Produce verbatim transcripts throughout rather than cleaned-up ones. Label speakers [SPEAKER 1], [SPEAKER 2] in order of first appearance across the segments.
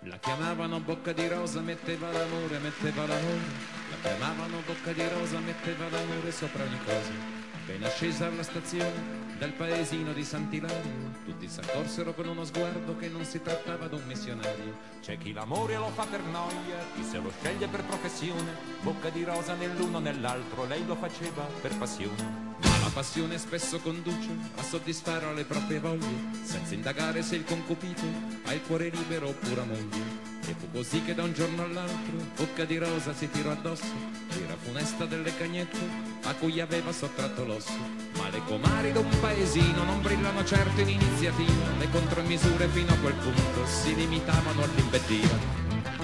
[SPEAKER 1] La chiamavano bocca di rosa, metteva l'amore, metteva l'amore. La chiamavano bocca di rosa, metteva l'amore sopra ogni cosa. Appena scesa alla stazione del paesino di Sant'Ilario, tutti s'accorsero con uno sguardo che non si trattava d'un missionario.
[SPEAKER 2] C'è chi l'amore lo fa per noia, chi se lo sceglie per professione. Bocca di rosa nell'uno nell'altro, lei lo faceva per passione.
[SPEAKER 1] Ma la passione spesso conduce a soddisfare le proprie voglie, senza indagare se il concupito ha il cuore libero oppure a moglie. E fu così che da un giorno all'altro Bocca di rosa si tirò addosso l'ira funesta delle cagnette a cui aveva sottratto l'osso. Ma le comari d'un paesino non brillano certo in iniziativa, le contromisure fino a quel punto si limitavano all'invettiva.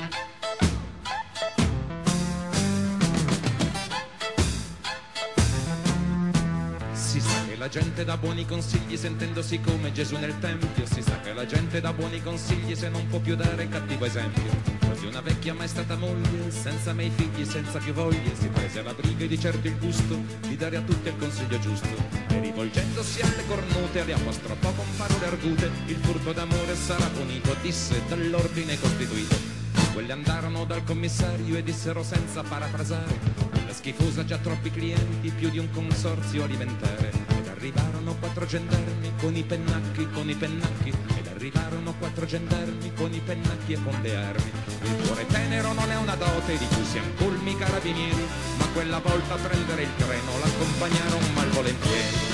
[SPEAKER 1] Si sa che la gente dà buoni consigli sentendosi come Gesù nel Tempio. Si sa che la gente dà buoni consigli se non può più dare cattivo esempio. Così una vecchia mai stata moglie, senza mai figli, senza più voglie, si prese alla briga e di certo il gusto di dare a tutti il consiglio giusto. E rivolgendosi alle cornute, le apostrofò con parole argute: il furto d'amore sarà punito, disse dall'ordine costituito. Quelle andarono dal commissario e dissero senza parafrasare: la schifosa già troppi clienti, più di un consorzio alimentare. Ed arrivarono quattro gendarmi con i pennacchi, con i pennacchi. Ed arrivarono quattro gendarmi con i pennacchi e con le armi. Il cuore tenero non è una dote di cui siano colmi i carabinieri, ma quella volta a prendere il treno l'accompagnarono malvolentieri.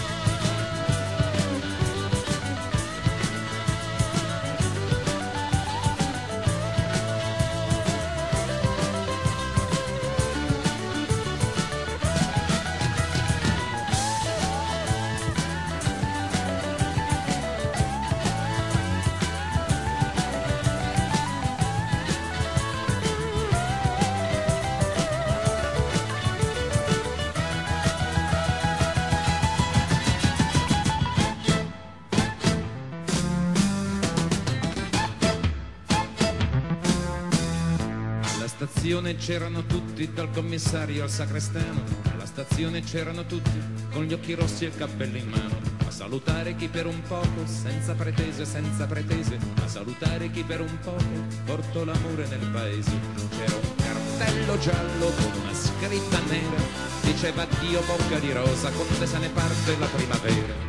[SPEAKER 1] Alla stazione c'erano tutti, dal commissario al sacrestano. Alla stazione c'erano tutti, con gli occhi rossi e il cappello in mano, a salutare chi per un poco, senza pretese, senza pretese, a salutare chi per un poco portò l'amore nel paese. C'era un cartello giallo con una scritta nera, diceva addio bocca di rosa, con te se ne parte la primavera.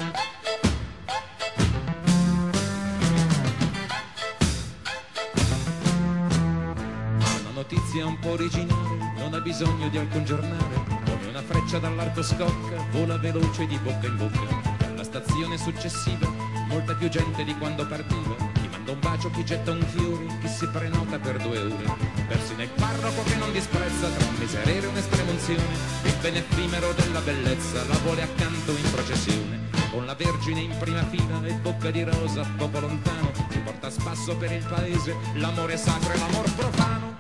[SPEAKER 1] Notizia un po' originale, non ha bisogno di alcun giornale, come una freccia dall'arco scocca, vola veloce di bocca in bocca. E alla stazione successiva, molta più gente di quando partiva, chi manda un bacio, chi getta un fiore, chi si prenota per due ore. Persino il parroco che non disprezza, tra un miserere e un'estrema unzione, il bene effimero della bellezza la vuole accanto in processione. Con la Vergine in prima fila e Bocca di rosa poco lontano, si porta a spasso per il paese l'amore sacro e l'amor profano.